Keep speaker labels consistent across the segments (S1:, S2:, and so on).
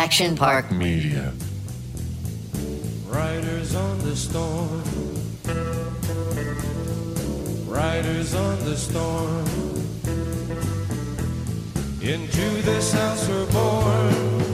S1: Action Park
S2: Media.
S3: Riders on the storm. Riders on the storm. Into this house we're born.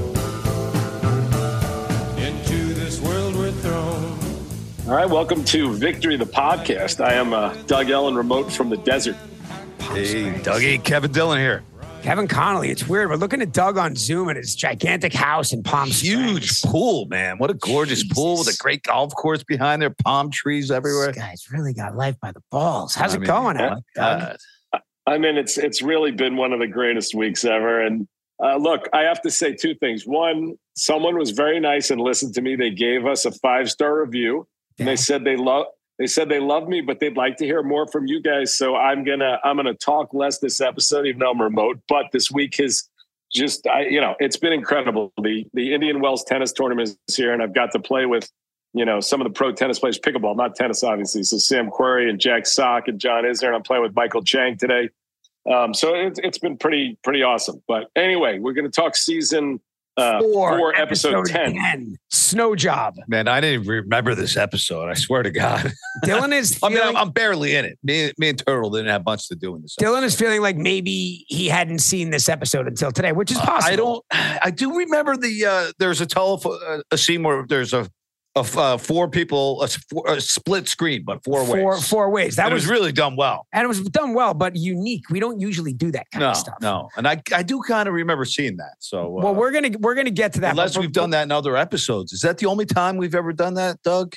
S3: Into this world we're thrown.
S4: All right, welcome to Victory, the podcast. I am Doug Ellen, remote from the desert.
S5: Hey, Dougie, Kevin Dillon here.
S6: Kevin Connolly. It's weird. We're looking at Doug on Zoom at his gigantic house in Palm Springs.
S5: Huge pool, man. What a gorgeous pool with a great golf course behind there, palm trees everywhere.
S6: This guy's really got life by the balls. How's it going, Doug?
S4: I mean, it's really been one of the greatest weeks ever. And look, I have to say two things. One, someone was very nice and listened to me. They gave us a 5-star review. And they said they love me, but they'd like to hear more from you guys. So I'm gonna talk less this episode, even though I'm remote. But this week has just, it's been incredible. The Indian Wells tennis tournament is here, and I've got to play with, some of the pro tennis players, pickleball, not tennis, obviously. So Sam Querrey and Jack Sock and John Isner, and I'm playing with Michael Chang today. So it's been pretty awesome. But anyway, we're going to talk season 4, episode 10.
S6: Snow Job.
S5: Man, I didn't remember this episode. I swear to God.
S6: Dylan is feeling,
S5: I'm barely in it. Me and Turtle didn't have much to do in this episode.
S6: Dylan is feeling like maybe he hadn't seen this episode until today, which is possible.
S5: I do remember there's a scene where there's a 4 people, a split screen, but 4 ways.
S6: 4 ways. That
S5: was really done well.
S6: And it was done well, but unique. We don't usually do that kind of stuff.
S5: No. And I do kind of remember seeing that. So
S6: well, we're gonna get to that.
S5: Unless we've done that in other episodes. Is that the only time we've ever done that, Doug?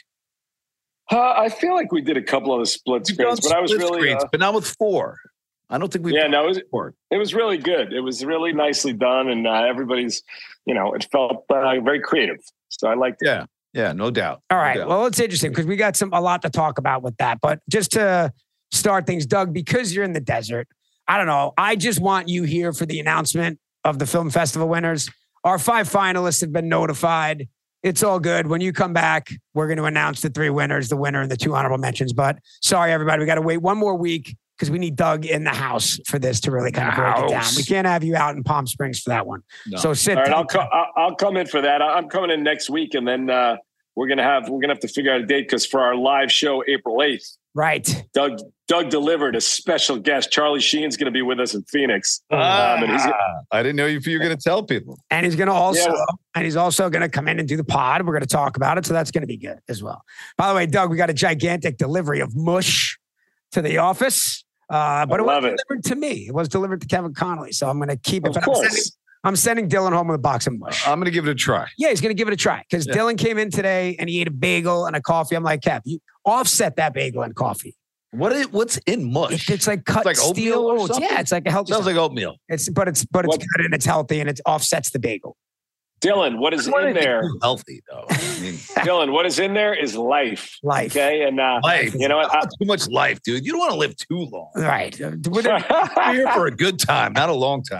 S4: I feel like we did a couple of the split screens, but I was really
S5: screens, but not with 4. I don't think we.
S4: Yeah, no, it was really good. It was really nicely done, and everybody's, it felt very creative. So I liked it.
S5: Yeah, no doubt.
S6: All right.
S5: No doubt.
S6: Well, it's interesting because we got a lot to talk about with that. But just to start things, Doug, because you're in the desert, I don't know. I just want you here for the announcement of the film festival winners. Our 5 finalists have been notified. It's all good. When you come back, we're going to announce the 3 winners, the winner and the 2 honorable mentions. But sorry, everybody, we got to wait one more week because we need Doug in the house for this to really kind of break it down. We can't have you out in Palm Springs for that one. No. So sit.
S4: All right, I'll come in for that. I'm coming in next week, and then we're gonna have to figure out a date because for our live show April 8th,
S6: right?
S4: Doug delivered a special guest. Charlie Sheen's going to be with us in Phoenix.
S5: And I didn't know if you were going to tell people.
S6: And he's going to he's also going to come in and do the pod. We're going to talk about it, so that's going to be good as well. By the way, Doug, we got a gigantic delivery of mush to the office. But it was delivered to me. It was delivered to Kevin Connolly. So I'm going to keep it.
S4: Of course.
S6: I'm sending Dylan home with a box of mush.
S5: I'm going to give it a try.
S6: Yeah, he's going to give it a try. Because Dylan came in today and he ate a bagel and a coffee. I'm like, Kev, you offset that bagel and coffee.
S5: What's in mush?
S6: It's like cut steel oats. Yeah, it's like a healthy.
S5: Sounds like oatmeal.
S6: It's good and it's healthy and it offsets the bagel.
S4: Dylan, what is in there?
S5: Healthy though.
S4: Dylan, what is in there is life.
S6: Life.
S4: Okay, and
S5: life.
S4: You know what?
S5: Too much life, dude. You don't want to live too long.
S6: Right.
S5: We're here for a good time, not a long time.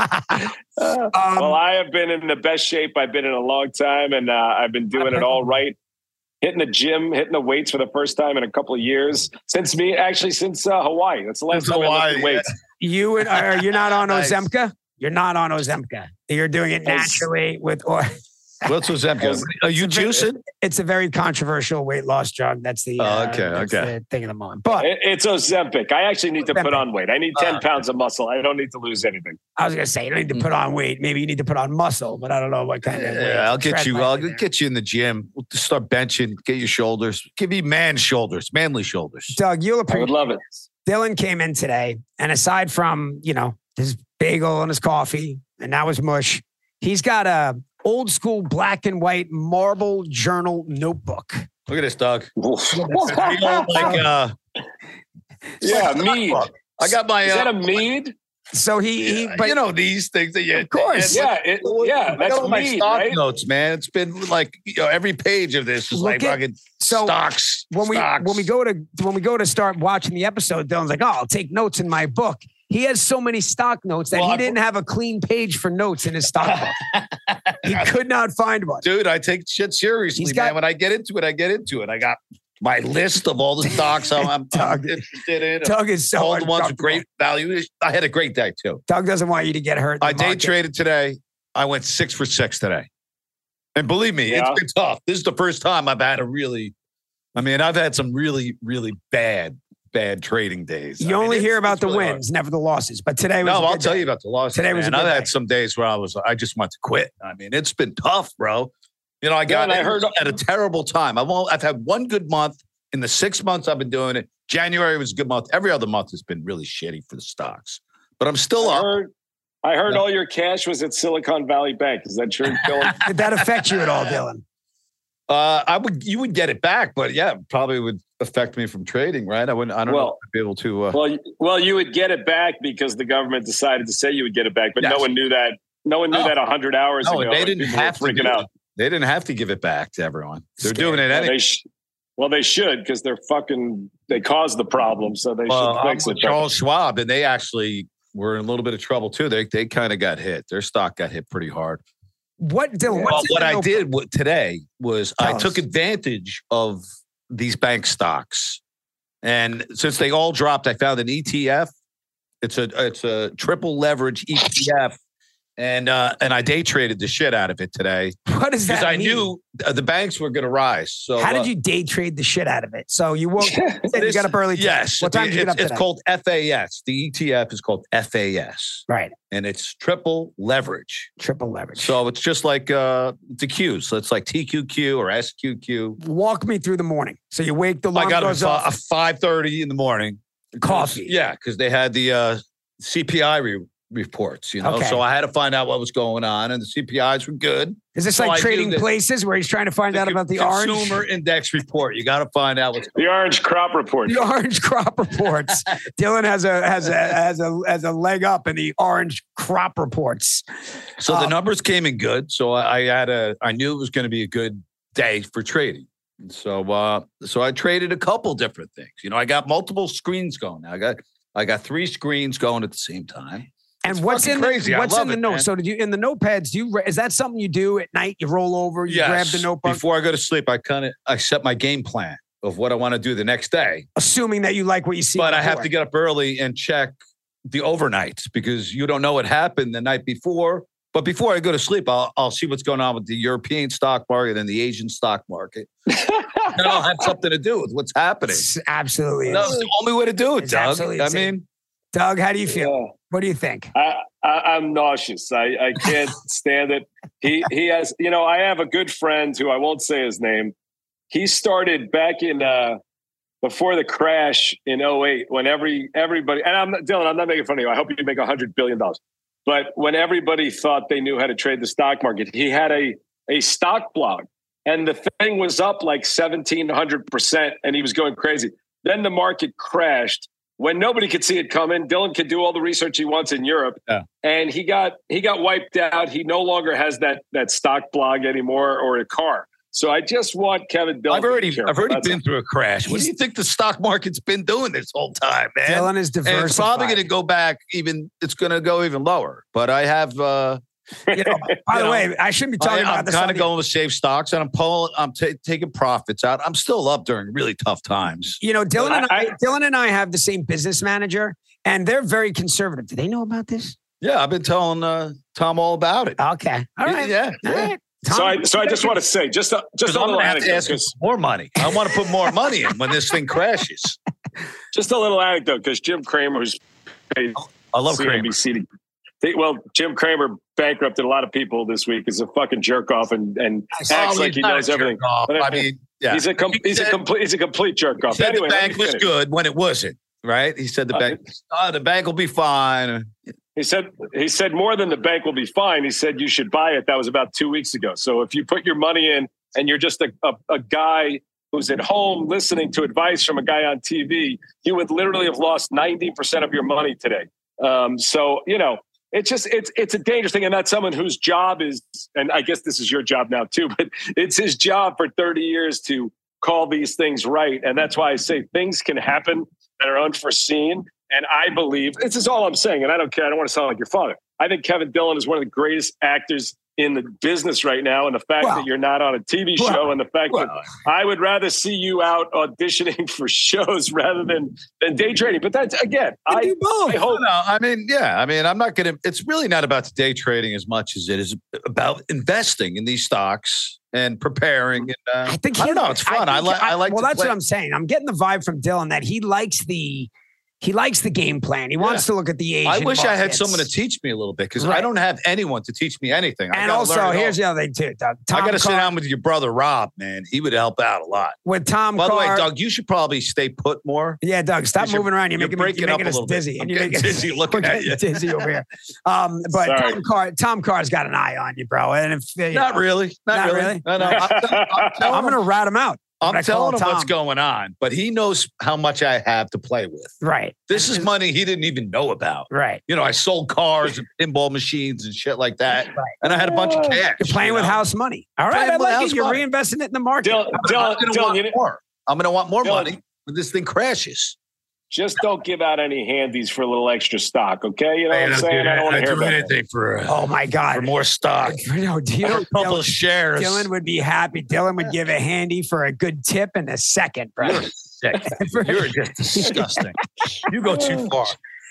S4: Well, I have been in the best shape I've been in a long time, and I've been doing it all right. Hitting the gym, hitting the weights for the first time in a couple of years since Hawaii. That's the last time I lifted weights.
S6: You're not on Ozempic? You're not on Ozempic. You're doing it naturally with.
S5: What's Ozempic? Are you juicing?
S6: It's a very controversial weight loss drug. That's the the thing of the moment. But
S4: it's Ozempic. I actually need to put on weight. I need 10 pounds of muscle. I don't need to lose anything.
S6: I was gonna say you don't need to put on weight. Maybe you need to put on muscle, but I don't know what kind of.
S5: I'll get you in the gym. We'll start benching. Get your shoulders. Give me manly shoulders.
S6: Doug, you'll appreciate.
S4: I would love it.
S6: Dylan came in today, and aside from his bagel and his coffee, and now his mush, he's got a old school black and white marble journal notebook.
S5: Look at this, Doug.
S4: Mead.
S5: I got my.
S4: Is that a mead?
S6: So
S5: but these things that you.
S6: Of course.
S4: That's
S5: my
S4: mead,
S5: stock
S4: right?
S5: notes, man. It's been like every page of this is fucking stocks.
S6: When we go to start watching the episode, Dylan's like, I'll take notes in my book. He has so many stock notes that he didn't have a clean page for notes in his stock book. He could not find one.
S5: Dude, I take shit seriously, man. When I get into it, I got my list of all the stocks I'm interested in.
S6: Doug is so
S5: all the ones with great value. I had a great day too.
S6: Doug doesn't want you to get hurt.
S5: I day traded today. I went 6 for 6 today. And believe me, it's been tough. This is the first time I've had I've had some really, really bad trading days.
S6: You only hear about the wins, never the losses. But today was
S5: I'll tell you about the losses.
S6: Today was a good
S5: I've
S6: day.
S5: had some days where I just want to quit. I mean, it's been tough, bro. I heard at a terrible time. I've had one good month in the 6 months I've been doing it. January was a good month. Every other month has been really shitty for the stocks. But I'm still up.
S4: I heard all your cash was at Silicon Valley Bank. Is that true, Dylan?
S6: Did that affect you at all, Dylan?
S5: You would get it back, but yeah, it probably would affect me from trading, right? I don't know if I'd be able to.
S4: Well, you would get it back because the government decided to say you would get it back, but no one knew that. No one knew that 100 hours ago.
S5: They didn't have to freaking out. They didn't have to give it back to everyone. They're doing it anyway.
S4: They should because they caused the problem, so they should fix it.
S5: Charles Schwab, and they actually were in a little bit of trouble too. They kind of got hit. Their stock got hit pretty hard.
S6: What, Dylan?
S5: What I did today was I took advantage of these bank stocks, and since they all dropped, I found an ETF. It's a triple leverage ETF. And I day traded the shit out of it today.
S6: What does that mean?
S5: Because I knew the banks were going to rise. So
S6: how did you day trade the shit out of it? So you woke you got up early.
S5: Yes.
S6: What time did you get up today?
S5: It's called FAS. The ETF is called FAS.
S6: Right.
S5: And it's triple leverage.
S6: Triple leverage.
S5: So it's just like the Qs. So it's like TQQ or SQQ.
S6: Walk me through the morning. So you wake the alarm goes off.
S5: 5:30 in the morning.
S6: Coffee.
S5: Yeah, because they had the CPI reports,
S6: Okay.
S5: So I had to find out what was going on, and the CPIs were good.
S6: Is this like Trading Places where he's trying to find out about the
S5: consumer index report? You got to find out what's
S4: the orange crop report.
S6: The orange crop reports. Dylan has a leg up in the orange crop reports.
S5: So the numbers came in good. So I knew it was going to be a good day for trading. So I traded a couple different things. I got multiple screens going. I got 3 screens going at the same time.
S6: And what's in the note? So did you in the notepads? Is that something you do at night? You roll over, you grab the notebook
S5: before I go to sleep. I set my game plan of what I want to do the next day,
S6: assuming that you like what you see.
S5: But I have to get up early and check the overnights because you don't know what happened the night before. But before I go to sleep, I'll see what's going on with the European stock market and the Asian stock market. And I'll have something to do with what's happening.
S6: Absolutely,
S5: that's the only way to do it, Doug.
S6: Doug, how do you feel? Yeah. What do you think?
S4: I'm nauseous. I can't stand it. He has, I have a good friend who I won't say his name. He started back in before the crash in 2008 when everybody, and Dylan, I'm not making fun of you. I hope you make $100 billion. But when everybody thought they knew how to trade the stock market, he had a stock blog and the thing was up like 1,700% and he was going crazy. Then the market crashed. When nobody could see it coming, Dylan could do all the research he wants in Europe, and he got wiped out. He no longer has that stock blog anymore or a car. So I just want Kevin Dylan.
S5: I've already been through a crash. What do you think the stock market's been doing this whole time, man?
S6: Dylan is diversified.
S5: And it's probably going to go back it's going to go even lower. But I have.
S6: By the way, I shouldn't be talking about this.
S5: I'm kind of going with safe stocks, and I'm taking profits out. I'm still up during really tough times.
S6: Dylan and I have the same business manager, and they're very conservative. Do they know about this?
S5: Yeah, I've been telling Tom all about it.
S6: Okay, all right,
S5: yeah.
S6: All right.
S4: Tom, so I just want to say, just a little anecdote.
S5: More money. I want to put more money in when this thing crashes.
S4: Just a little anecdote, because Jim Cramer, who's paid
S5: I love
S4: CNBC. Jim Cramer bankrupted a lot of people this week. Is a fucking jerk off and acts like he knows everything.
S5: I mean, yeah.
S4: He's a complete jerk off.
S5: Anyway, the bank was good when it wasn't, right? He said the bank will be fine.
S4: He said more than the bank will be fine. He said you should buy it. That was about 2 weeks ago. So if you put your money in and you're just a guy who's at home listening to advice from a guy on TV, you would literally have lost 90% of your money today. It's a dangerous thing. And that's someone whose job is, and I guess this is your job now too, but it's his job for 30 years to call these things right. And that's why I say things can happen that are unforeseen. And I believe, this is all I'm saying, and I don't care. I don't want to sound like your father. I think Kevin Dillon is one of the greatest actors in the business right now, and the fact that you're not on a TV show, and the fact that I would rather see you out auditioning for shows rather than day trading. But that's, again, I hope.
S5: No, I mean, I'm not going to, it's really not about the day trading as much as it is about investing in these stocks and preparing. And
S6: I think
S5: I don't know, it's fun. I like.
S6: Well, that's what I'm saying. I'm getting the vibe from Dylan that he likes the game plan. He wants to look at the Asian
S5: I wish
S6: markets.
S5: I had someone to teach me a little bit because I don't have anyone to teach me anything.
S6: And also, here's the other thing too, Doug.
S5: I got to sit down with your brother Rob, man. He would help out a lot.
S6: With Tom
S5: By
S6: Carr.
S5: the way, Doug, you should probably stay put more.
S6: Yeah, Doug, stop moving around. You're making us dizzy.
S5: I'm getting dizzy looking at you.
S6: Dizzy over here. But Tom Carr's got an eye on you, bro. And if
S5: not really.
S6: No, I'm going to rat him out.
S5: I'm telling him what's going on, but he knows how much I have to play with.
S6: Right.
S5: This is money he didn't even know about.
S6: Right.
S5: You know, I sold cars and pinball machines and shit like that. Right. And I had a bunch of cash.
S6: You're playing with house money. All right. I like it. You're reinvesting it in the market.
S4: Dylan,
S5: I'm going to want more money when this thing crashes.
S4: Just don't give out any handies for a little extra stock, okay? You know what I'm saying? I don't want to hear about
S5: anything for.
S6: Oh my God,
S5: for more stock.
S6: No,
S5: a couple of shares.
S6: Dylan would be happy. Dylan would give a handy for a good tip in a second, bro.
S5: You're just disgusting. You go too far.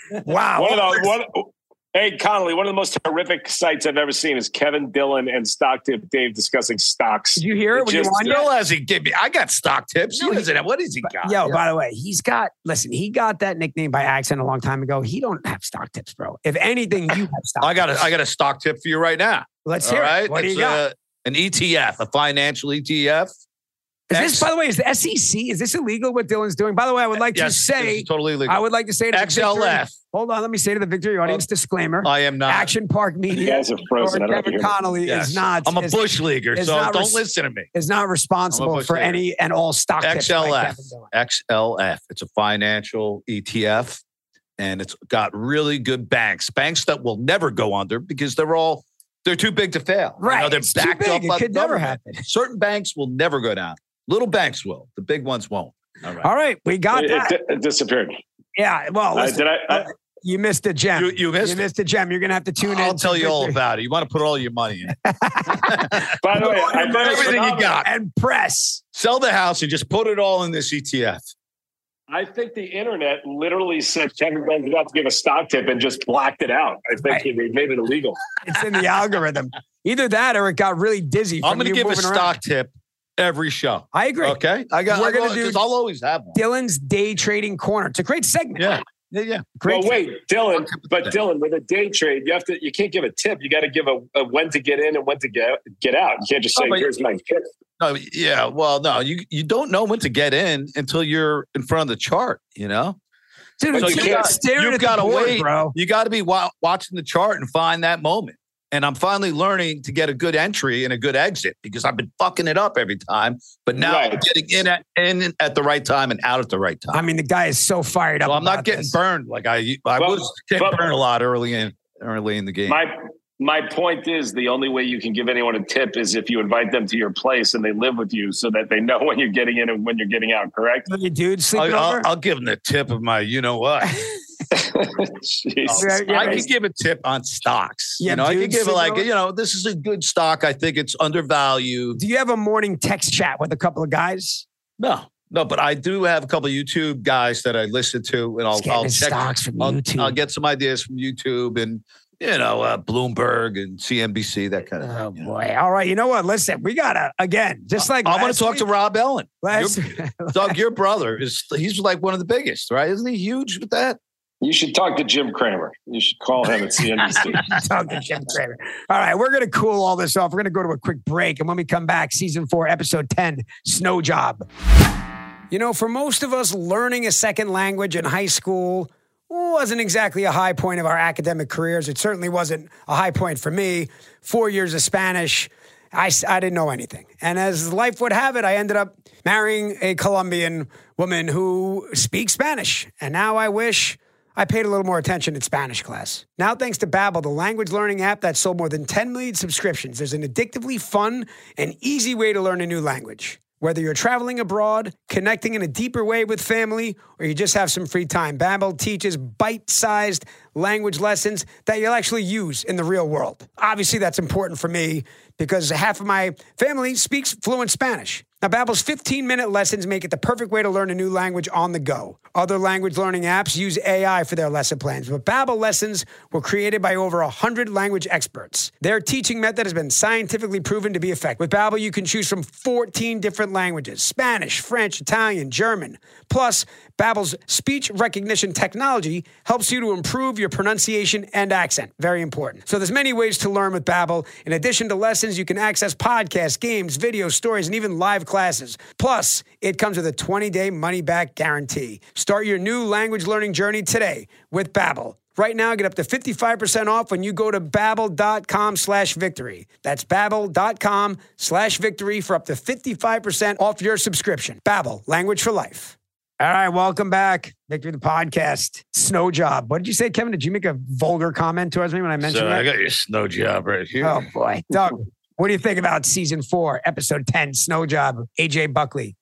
S6: Wow.
S4: Hey, Connolly, one of the most horrific sights I've ever seen is Kevin Dillon and Stock Tip Dave discussing stocks.
S6: Did you hear it?
S5: Still hasn't given me. I got stock tips. What has he got?
S6: By the way, he got that nickname by accident a long time ago. He don't have stock tips, bro. If anything, you have stock
S5: I got a stock tip for you right now.
S6: Let's hear it. What do you got?
S5: An ETF, a financial ETF.
S6: Is this, by the way, is the SEC? Is this illegal what Dylan's doing? By the way, I would like to say,
S5: totally illegal.
S6: I would like to say to
S5: XLF.
S6: Hold on, let me say to the Victory audience, disclaimer.
S5: I am not.
S6: Action Park Media.
S4: You guys are frozen.
S6: Kevin Connolly is not.
S5: I'm a Bush leaguer, so don't listen to me.
S6: Is not responsible for any and all stock tips.
S5: XLF. It's a financial ETF, and it's got really good banks that will never go under because they're too big to fail.
S6: Right.
S5: They're backed up by the
S6: could never happen.
S5: Certain banks will never go down. Little banks will. The big ones won't.
S6: All right. We got that.
S4: It disappeared.
S6: Yeah. Well, listen, you missed a gem.
S5: You missed
S6: a gem. You're going to have to tune in.
S5: I'll tell you all about it. You want to put all your money in.
S4: By the way, I bet
S5: everything you got.
S6: And press.
S5: Sell the house and just put it all in this ETF.
S4: I think the internet literally said Kevin Gunn's about to give a stock tip and just blacked it out. I think he made it illegal.
S6: It's in the algorithm. Either that or it got really dizzy.
S5: I'm going to give a stock tip every show.
S6: I agree.
S5: Okay. We're going to do. I'll always have one.
S6: Dylan's Day Trading Corner. It's a great segment.
S5: Yeah.
S4: Great. Well, wait, Dylan. But Dylan, with a day trade, you can't give a tip. You got to give a when to get in and when to get out. You can't just say, "Here's my tip."
S5: No, yeah. Well, no, you don't know when to get in until you're in front of the chart. You know,
S6: dude. So you've got to wait,
S5: bro. You got to be watching the chart and find that moment. And I'm finally learning to get a good entry and a good exit because I've been fucking it up every time. But now I'm getting in at the right time and out at the right time.
S6: I mean, the guy is so fired up.
S5: So I'm not getting burned like I was getting burned a lot early in the game.
S4: My point is the only way you can give anyone a tip is if you invite them to your place and they live with you so that they know when you're getting in and when you're getting out, correct?
S6: You dude sleeping over?
S5: I'll give them the tip of my you-know-what. I can give a tip on stocks.
S6: Yeah,
S5: I can give it this is a good stock. I think it's undervalued.
S6: Do you have a morning text chat with a couple of guys?
S5: No, but I do have a couple of YouTube guys that I listen to, and I'll check
S6: stocks from YouTube.
S5: I'll get some ideas from YouTube and Bloomberg and CNBC, that kind of thing.
S6: Oh boy! All right, you know what? Listen, we gotta again, just like
S5: I want to talk to Rob Ellen. Doug, your brother he's like one of the biggest, right? Isn't he huge with that?
S4: You should talk to Jim Cramer. You should call him at CNBC.
S6: Talk to Jim Cramer. All right, we're going to cool all this off. We're going to go to a quick break. And when we come back, season 4, episode 10, Snow Job. For most of us, learning a second language in high school wasn't exactly a high point of our academic careers. It certainly wasn't a high point for me. 4 years of Spanish. I didn't know anything. And as life would have it, I ended up marrying a Colombian woman who speaks Spanish. And now I wish I paid a little more attention in Spanish class. Now, thanks to Babbel, the language learning app that sold more than 10 million subscriptions, there's an addictively fun and easy way to learn a new language. Whether you're traveling abroad, connecting in a deeper way with family, or you just have some free time, Babbel teaches bite-sized language lessons that you'll actually use in the real world. Obviously, that's important for me because half of my family speaks fluent Spanish. Now, Babbel's 15-minute lessons make it the perfect way to learn a new language on the go. Other language learning apps use AI for their lesson plans, but Babbel lessons were created by over 100 language experts. Their teaching method has been scientifically proven to be effective. With Babbel, you can choose from 14 different languages: Spanish, French, Italian, German. Plus, Babbel's speech recognition technology helps you to improve your pronunciation and accent. Very important. So there's many ways to learn with Babbel. In addition to lessons, you can access podcasts, games, videos, stories, and even live classes. Plus, it comes with a 20-day money-back guarantee. Start your new language learning journey today with Babbel. Right now, get up to 55% off when you go to babbel.com/victory. That's babbel.com/victory for up to 55% off your subscription. Babbel, language for life. All right, welcome back. Victory, the podcast. Snow job. What did you say, Kevin? Did you make a vulgar comment towards me when I mentioned that?
S5: I got your snow job right here.
S6: Oh, boy. Doug, what do you think about season 4, episode 10, Snow Job, AJ Buckley?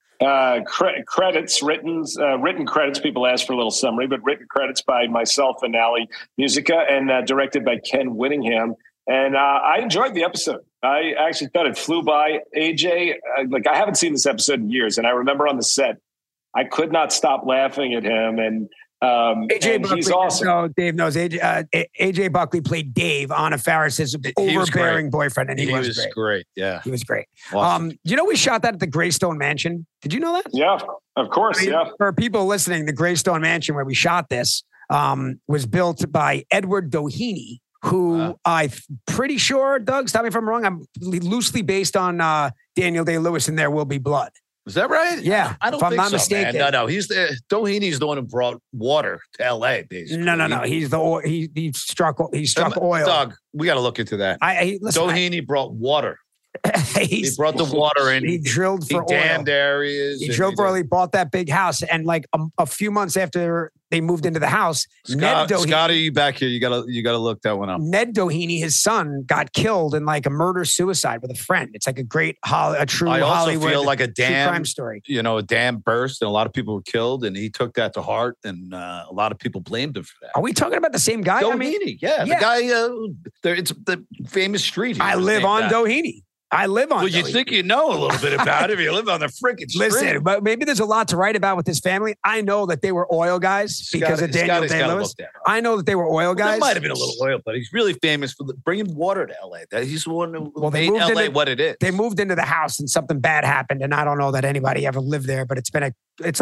S4: Credits, written credits. People ask for a little summary, but written credits by myself and Ali Musica, and directed by Ken Whittingham. And I enjoyed the episode. I actually thought it flew by. AJ, I haven't seen this episode in years, and I remember on the set, I could not stop laughing at him. And AJ Buckley, he's awesome.
S6: No, Dave knows. AJ Buckley played Dave, Anna Faris's overbearing boyfriend, and he was
S5: great. Yeah,
S6: he was great.
S5: Awesome.
S6: We shot that at the Greystone Mansion. Did you know that?
S4: Yeah, of course. Yeah.
S6: For people listening, the Greystone Mansion where we shot this was built by Edward Doheny, who I'm pretty sure, Doug, stop me if I'm wrong, I'm loosely based on Daniel Day-Lewis in There Will Be Blood.
S5: Is that right?
S6: Yeah.
S5: I don't
S6: if I'm
S5: think
S6: not
S5: so,
S6: mistaken.
S5: Man. No. Doheny's the one who brought water to LA, basically.
S6: No. He struck oil.
S5: Doug, we got to look into that. Doheny brought water. He brought the water in.
S6: He drilled for oil.
S5: He dammed areas.
S6: He drilled for oil. He bought that big house. And a few months after they moved into the house, Ned Doheny,
S5: Scotty, you back here. You gotta look that one up.
S6: Ned Doheny, his son, got killed in a murder-suicide with a friend. It's like a great, true
S5: I also
S6: Hollywood
S5: feel like a dam
S6: crime story.
S5: A dam burst and a lot of people were killed, and he took that to heart, and a lot of people blamed him for that.
S6: Are we talking about the same guy?
S5: Doheny, the guy. It's the famous street.
S6: I live on Doheny.
S5: Well, you think you know a little bit about it if you live on the freaking street.
S6: Listen, but maybe there's a lot to write about with his family. I know that they were oil guys because of Daniel Day-Lewis. I know that they were oil guys.
S5: There might have been a little oil, but he's really famous for bringing water to LA. He's the one who made LA what it is.
S6: They moved into the house and something bad happened, and I don't know that anybody ever lived there, but it's a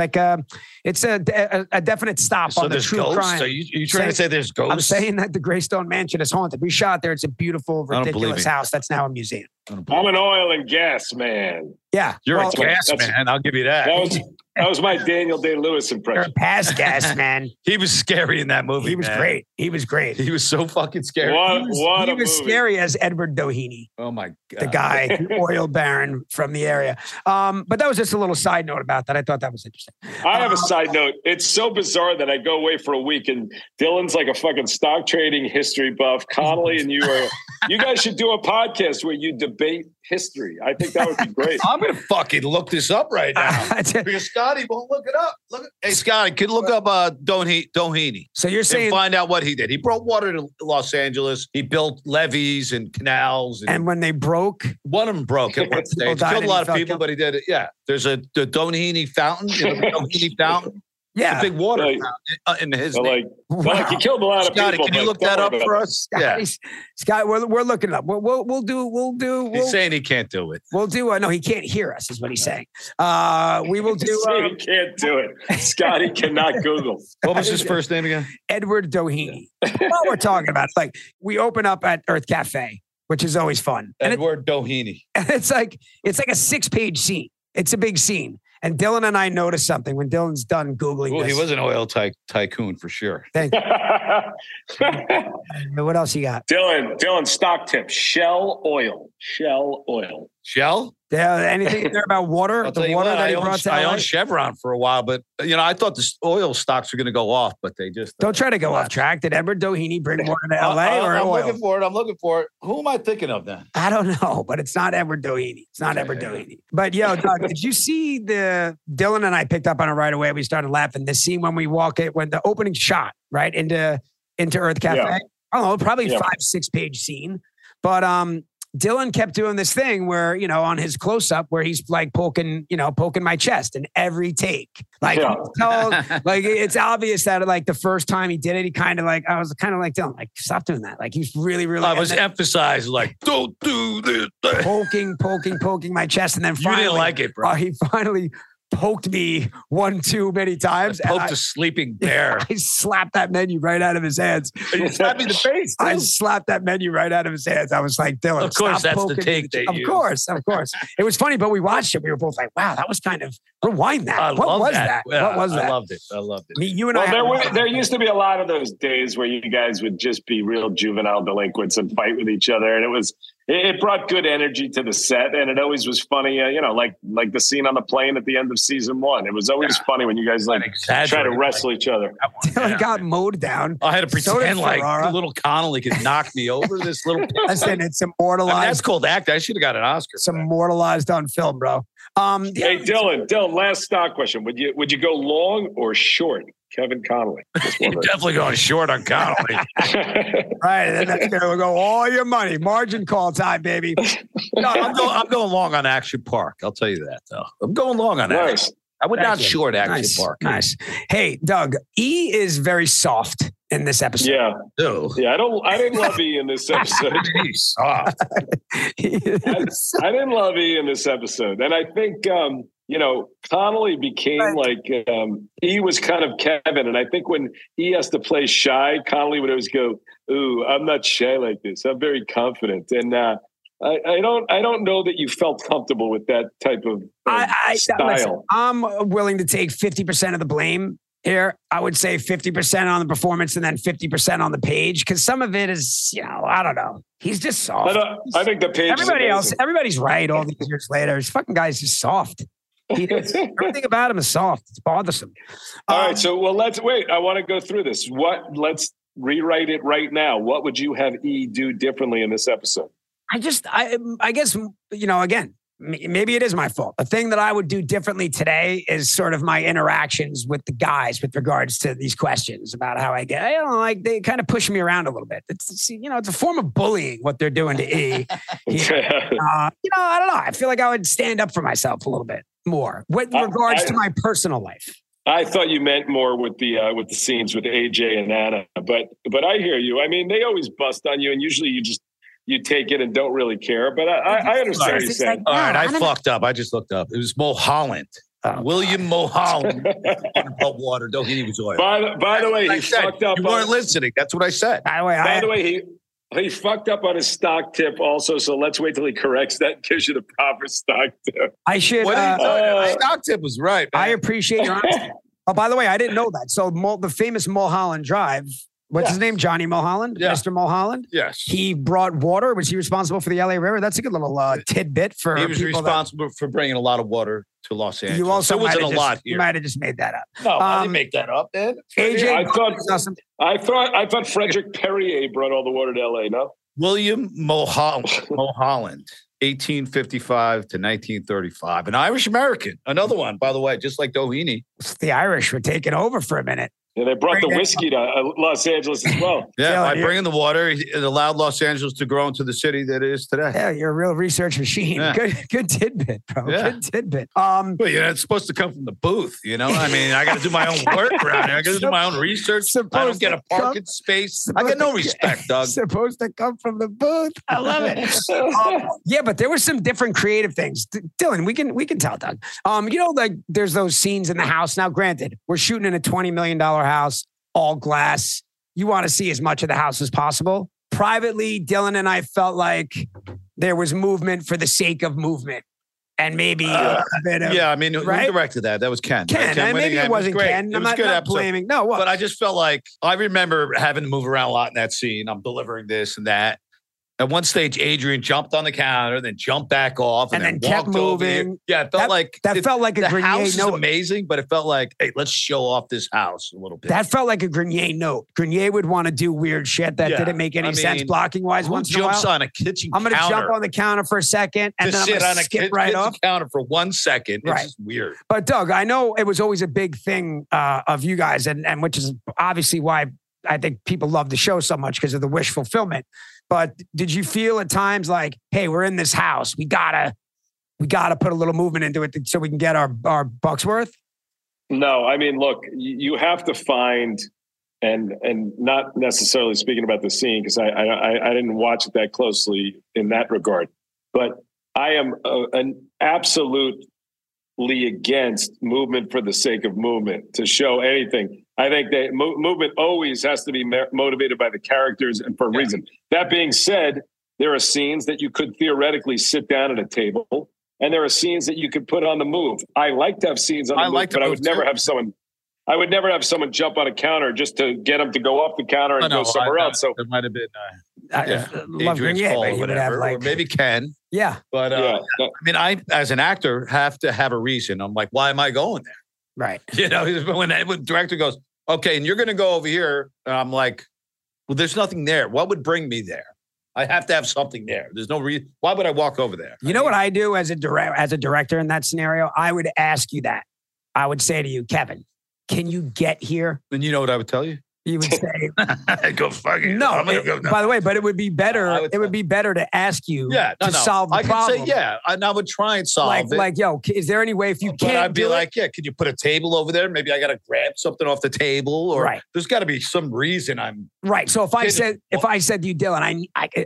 S6: definite stop on the true crime.
S5: So you trying to say there's ghosts?
S6: I'm saying that the Greystone Mansion is haunted. We shot there. It's a beautiful, ridiculous house that's now a museum.
S4: I'm an oil and gas man.
S6: Yeah.
S5: You're a gas man. I'll give you that.
S4: That was my Daniel Day-Lewis impression.
S6: You're a past gas man.
S5: He was scary in that movie.
S6: He was great. He was great.
S5: He was so fucking scary.
S6: He was scary as Edward Doheny.
S5: Oh my God.
S6: The guy, the oil baron from the area. But that was just a little side note about that. I thought that was interesting.
S4: I have a side note. It's so bizarre that I go away for a week and Dylan's like a fucking stock trading history buff. Connolly and you guys should do a podcast where you debate history. I think that would be great.
S5: I'm going to fucking look this up right now. Because Scotty won't look it up. Hey, Scotty, can you look up Doheny?
S6: So you're saying...
S5: And find out what he did. He brought water to Los Angeles. He built levees and canals.
S6: And when they broke...
S5: One of them broke at one stage. He killed a lot of people, but he did it. Yeah. There's the Doheny Fountain. The Doheny Fountain.
S6: Yeah.
S5: It's a big water fountain in his name.
S4: He killed a lot of
S5: Scotty,
S4: people.
S5: Can you look that up for us?
S6: Scott, we're looking it up. We'll do.
S5: He's saying he can't do it.
S6: We'll do. No, he can't hear us, is what he's saying. We will do.
S4: He can't do it. Scotty cannot Google.
S5: What was his first name again?
S6: Edward Doheny. What we're talking about, we open up at Earth Cafe, which is always fun.
S5: Edward Doheny.
S6: And it's like a 6-page scene. It's a big scene. And Dylan and I noticed something when Dylan's done Googling this.
S5: He was an oil tycoon for sure.
S6: Thank you. What else you got?
S4: Dylan, stock tip. Shell oil.
S5: Shell?
S6: Anything in there about water?
S5: I'll
S6: The
S5: tell you
S6: water
S5: what,
S6: that he
S5: I
S6: brought to
S5: I
S6: LA?
S5: owned Chevron for a while, but I thought the oil stocks were going to go off, but they just
S6: Don't try to go off track. Did Edward Doheny bring water to LA or
S5: I'm
S6: oil?
S5: looking for it. Who am I thinking of then?
S6: I don't know, but it's not Edward Doheny. It's not Edward Doheny. But yo, Doug, did you see Dylan and I picked up on it right away. We started laughing. The scene when when the opening shot, right, into Earth Cafe.
S4: Yeah.
S6: I don't know, probably
S4: Yeah.
S6: 5-6 page scene. But Dylan kept doing this thing where, on his close up where he's like poking my chest in every take. Like, like it's obvious that like the first time he did it, I was kind of like, Dylan, like, stop doing that. Like he's really, really.
S5: I was emphasized like, don't do this.
S6: Poking my chest. And then finally,
S5: You didn't like it, bro.
S6: he finally poked me one too many times.
S5: Poked a sleeping bear.
S6: I slapped that menu right out of his hands.
S5: You slapped me in the face.
S6: I slapped that menu right out of his hands. I was like, Dylan,
S5: Of course,
S6: stop
S5: that's the
S6: poking
S5: take
S6: me.
S5: that
S6: Of course. It was funny, but we watched it. We were both like, wow, that was kind of, rewind that. What was that?
S5: Yeah,
S6: what was that?
S5: I loved it.
S6: I mean, you and I.
S4: There used to be a lot of those days where you guys would just be real juvenile delinquents and fight with each other. And it brought good energy to the set. And it always was funny, like the scene on the plane at the end of season 1. It was always funny when you guys try to wrestle each other.
S6: Dylan got mowed down.
S5: I had to pretend like
S6: Ferrara.
S5: little Connolly could knock me over. This little.
S6: Listen, it's immortalized.
S5: That's called acting. I should have got an Oscar.
S6: It's immortalized on film, bro.
S4: Hey, Dylan, last stock question. Would you go long or short? Kevin Connolly.
S5: You're definitely going short on Connolly.
S6: Right. And then that's going to go all your money. Margin call time, baby.
S5: No, I'm going long on Action Park. I'll tell you that, though. I'm going long on Action.
S4: Nice.
S5: I would not
S6: Thank you.
S5: short Action
S6: Nice.
S5: Park.
S6: Nice. Hey, Doug, E is very soft in this episode.
S4: Yeah.
S5: Ew.
S4: Yeah, I didn't love E in this episode.
S5: He's soft.
S4: I didn't love E in this episode. And I think, Connolly became like, E was kind of Kevin. And I think when E has to play shy, Connolly would always go, ooh, I'm not shy like this. I'm very confident. And I don't know that you felt comfortable with that type of style.
S6: Listen, I'm willing to take 50% of the blame here. I would say 50% on the performance and then 50% on the page. Cause some of it is, I don't know. He's just soft.
S4: I think the page
S6: Everybody's right all these years later. This fucking guy's just soft. Everything about him is soft. It's bothersome.
S4: All right. So, let's wait. I want to go through this. Let's rewrite it right now. What would you have E do differently in this episode?
S6: I guess, again, maybe it is my fault. The thing that I would do differently today is sort of my interactions with the guys with regards to these questions about how I get, they kind of push me around a little bit. It's a form of bullying what they're doing to E. I don't know. I feel like I would stand up for myself a little bit more with regards to my personal life.
S4: I thought you meant more with the scenes with AJ and Anna, but I hear you. I mean, they always bust on you, and usually you take it and don't really care. But I understand what you're saying.
S5: All right, I fucked up. I just looked up. It was Mulholland. William Mulholland. Water. Doheny was oil.
S4: By the way, he fucked up.
S5: You weren't listening. That's what I said.
S4: By the way, he fucked up on his stock tip also. So let's wait till he corrects that and gives you the proper stock tip.
S6: I should.
S5: My stock tip was right, man.
S6: I appreciate your honesty. Oh, by the way, I didn't know that. So the famous Mulholland Drive. What's his name? Johnny Mulholland?
S5: Yeah.
S6: Mr. Mulholland?
S5: Yes.
S6: He brought water. Was he responsible for the LA River? That's a good little tidbit for
S5: He was responsible for bringing a lot of water to Los Angeles.
S6: You also
S5: there wasn't a lot
S6: You
S5: here.
S6: might have just made that up.
S5: No, I didn't make that up, man.
S6: AJ,
S4: I thought Frederick Perrier brought all the water to LA, no?
S5: William Mulholland, 1855 to 1935. An Irish American. Another one, by the way, just like Doheny.
S6: The Irish were taking over for a minute.
S4: Yeah, they brought the whiskey to Los Angeles as well.
S5: Yeah, by bringing the water, it allowed Los Angeles to grow into the city that it is today.
S6: Yeah, you're a real research machine. Yeah. Good tidbit, bro.
S5: Yeah.
S6: Good tidbit.
S5: Well, it's supposed to come from the booth, I mean, I got to do my own work around here. I got to do my own research. I don't get a parking space. I got no respect, Doug.
S6: Supposed to come from the booth. I love it. Yeah, but there were some different creative things. Dylan, we can tell, Doug. Like there's those scenes in the house. Now, granted, we're shooting in a $20 million house, all glass. You want to see as much of the house as possible. Privately, Dylan and I felt like there was movement for the sake of movement. And maybe a bit of...
S5: Yeah, I mean, who directed that? That was Ken.
S6: Ken.
S5: Right?
S6: Maybe it wasn't Ken.
S5: I'm not
S6: blaming. No, what?
S5: But I just felt like, I remember having to move around a lot in that scene. I'm delivering this and that. At one stage, Adrian jumped on the counter, then jumped back off, and then
S6: kept
S5: walked over
S6: moving.
S5: here. Yeah, it felt
S6: felt like a
S5: the
S6: Grenier
S5: house is
S6: note.
S5: amazing, but it felt like, hey, let's show off this house a little bit.
S6: That felt like a Grenier note. Grenier would want to do weird shit that didn't make any sense blocking wise.
S5: Who
S6: once in a while.
S5: jumps on a kitchen
S6: I'm going to
S5: counter
S6: jump on the counter for a second, and then I'm going to skip right off.
S5: Counter for 1 second. It's
S6: Right.
S5: just weird.
S6: But Doug, I know it was always a big thing of you guys, and which is obviously why I think people love the show so much because of the wish fulfillment. But did you feel at times like, hey, we're in this house, we gotta put a little movement into it so we can get our bucks worth?
S4: No, I mean, look, you have to find, and not necessarily speaking about the scene because I didn't watch it that closely in that regard, but I am an absolutely against movement for the sake of movement to show anything. I think that movement always has to be motivated by the characters and for a reason. That being said, there are scenes that you could theoretically sit down at a table, and there are scenes that you could put on the move. I like to have scenes on the move, but I would never have someone. I would never have someone jump on a counter just to get them to go off the counter and go somewhere else. So
S5: it might have been
S6: Love Grenier, but you would have
S5: or maybe Ken.
S6: Yeah,
S5: but I mean, I as an actor have to have a reason. I'm like, why am I going there?
S6: Right.
S5: You know, when the director goes, okay, and you're going to go over here, and I'm like, well, there's nothing there. What would bring me there? I have to have something there. There's no reason. Why would I walk over there?
S6: You know what I do as a director in that scenario? I would ask you that. I would say to you, Kevin, can you get here?
S5: And you know what I would tell you?
S6: You would say,
S5: "Go fucking
S6: no." By the way, but it would be better. It would be better to ask you to solve the problem.
S5: I could say, and I would try and solve it.
S6: Like, yo, is there any way if you can't?
S5: I'd be like, can you put a table over there? Maybe I got to grab something off the table, or there's got to be some reason I'm
S6: right. So if I said to you, Dylan,